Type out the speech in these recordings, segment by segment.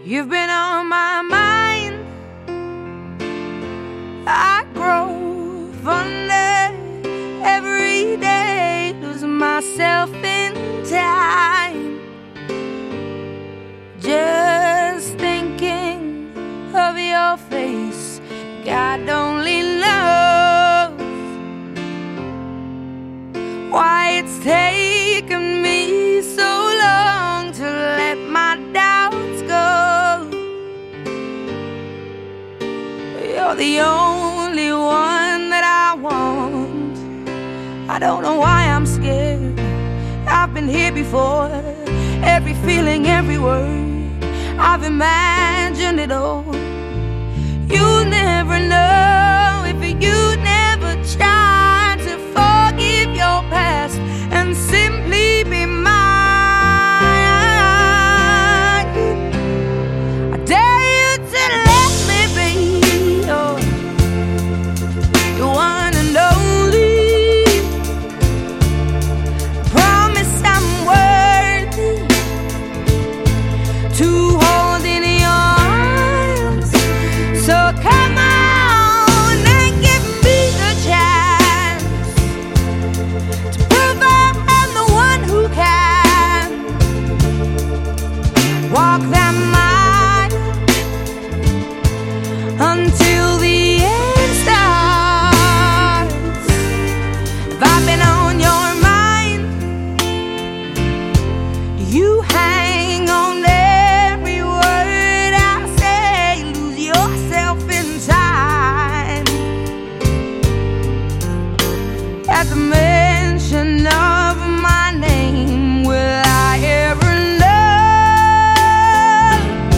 You've been on my mind. I grow fonder every day, losing myself in time. Just thinking of your face, God only knows why it's taken me so long to let my doubts go. You're the only one that I want. I don't know why I'm scared. I've been here before. Every feeling, every word, I've imagined it all. You never know if you never try to forgive your past and simply be mine. I dare you to let me be your one and only. Promise I'm worthy to hold in your arms. So come on and give me the chance to prove I'm the one who can walk that mile until the end starts. If I've been on your mind, you hang on every word I say, lose yourself in time. At the mention of my name, will I ever know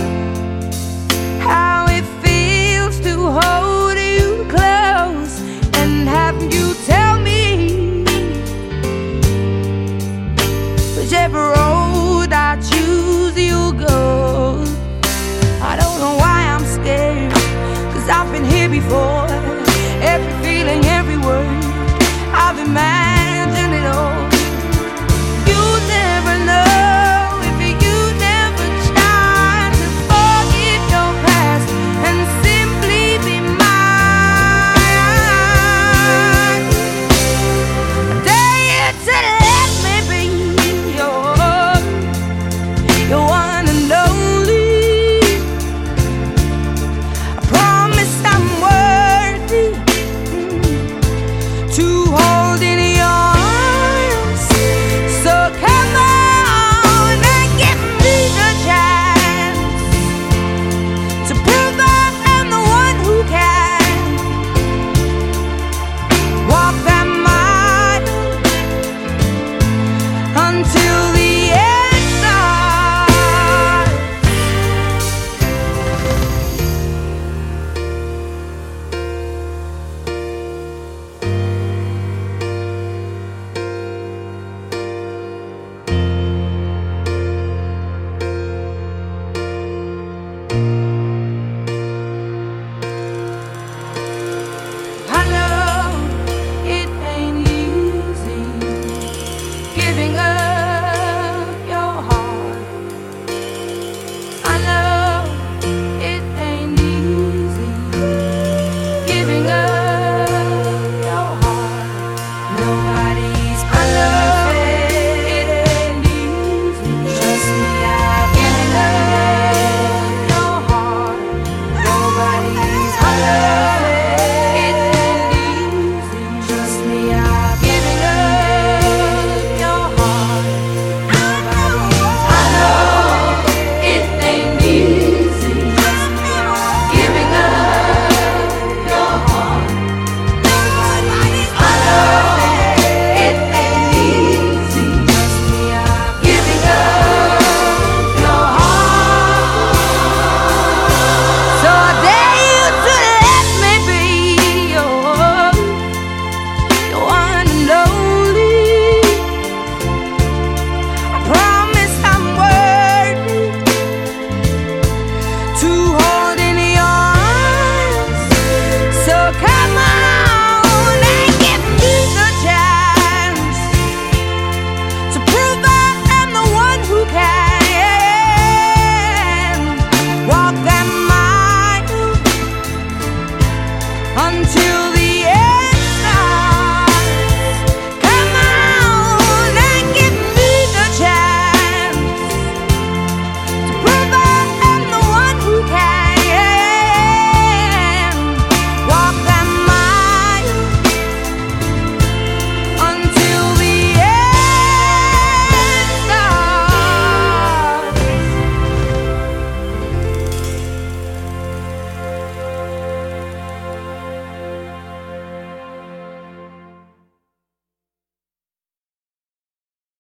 how it feels to hold you close and have you tell me whichever road I choose you'll go. I don't know why I'm scared, 'cause I've been here before. Every feeling, every word, I've imagined it all. You never know if you never try to forget your past and simply be mine. I dare you to let me be your one and only. I promise I'm worthy to hold